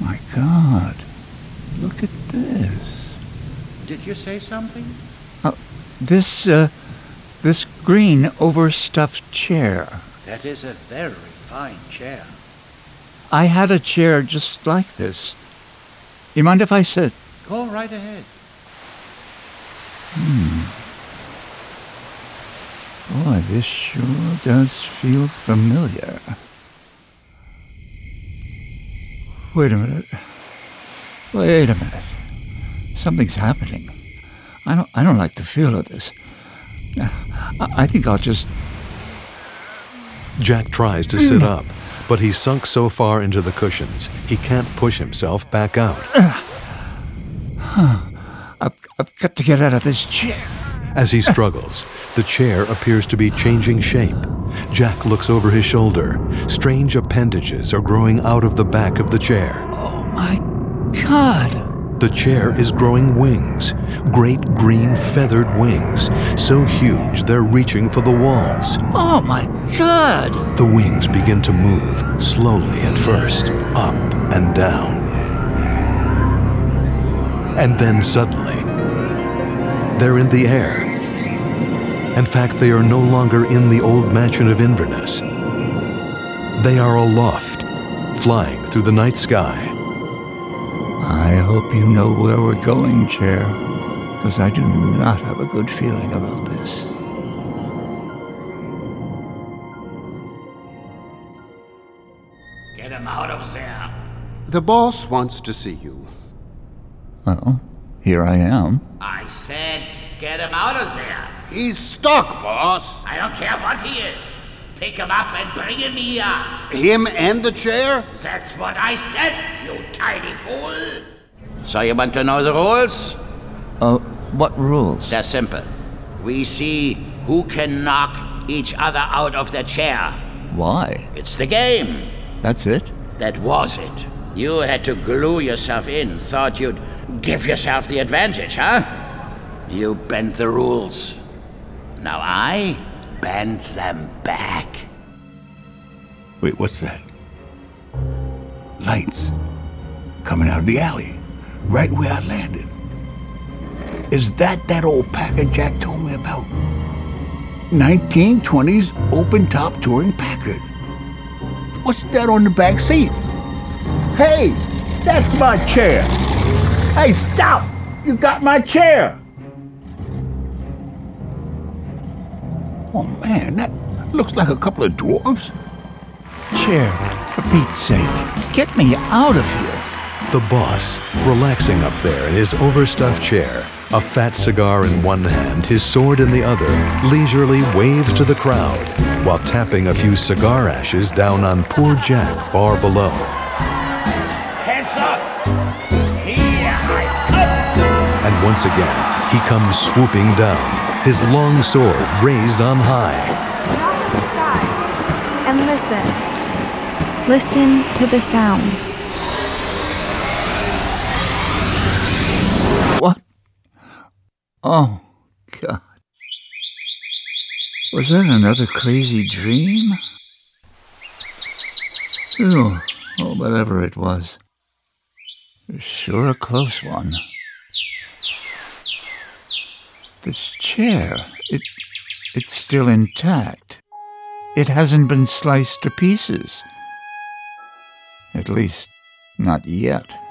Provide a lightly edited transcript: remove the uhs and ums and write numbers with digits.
My God. Look at this. Did you say something? This green overstuffed chair. That is a very fine chair. I had a chair just like this. You mind if I sit? Go right ahead. Boy, this sure does feel familiar. Wait a minute. Something's happening. I don't like the feel of this. I think I'll just... Jack tries to sit up, but he's sunk so far into the cushions, he can't push himself back out. I've got to get out of this chair. As he struggles, the chair appears to be changing shape. Jack looks over his shoulder. Strange appendages are growing out of the back of the chair. Oh my God! The chair is growing wings, great green feathered wings, so huge they're reaching for the walls. Oh my God! The wings begin to move, slowly at first, up and down. And then suddenly, they're in the air. In fact, they are no longer in the old mansion of Inverness. They are aloft, flying through the night sky. I hope you know where we're going, chair, because I do not have a good feeling about this. Get him out of there. The boss wants to see you. Well, here I am. I said, get him out of there. He's stuck, boss. I don't care what he is. Pick him up and bring him here. Him and the chair? That's what I said, you tiny fool. So you want to know the rules? What rules? They're simple. We see who can knock each other out of the chair. Why? It's the game. That's it? That was it. You had to glue yourself in, thought you'd give yourself the advantage, huh? You bent the rules. Now I bend them back. Wait, what's that? Lights coming out of the alley, right where I landed. Is that old Packard Jack told me about? 1920s open-top touring Packard. What's that on the back seat? Hey, that's my chair. Hey, stop! You got my chair. Oh man, that looks like a couple of dwarves. Chair, for Pete's sake, get me out of here. The boss, relaxing up there in his overstuffed chair, a fat cigar in one hand, his sword in the other, leisurely waves to the crowd while tapping a few cigar ashes down on poor Jack far below. Hands up! Here I come! And once again, he comes swooping down, his long sword raised on high. Drop to the sky and listen. Listen to the sound. What? Oh, God. Was that another crazy dream? Oh, whatever it was. It was sure a close one. This chair, it's still intact. It hasn't been sliced to pieces. At least, not yet.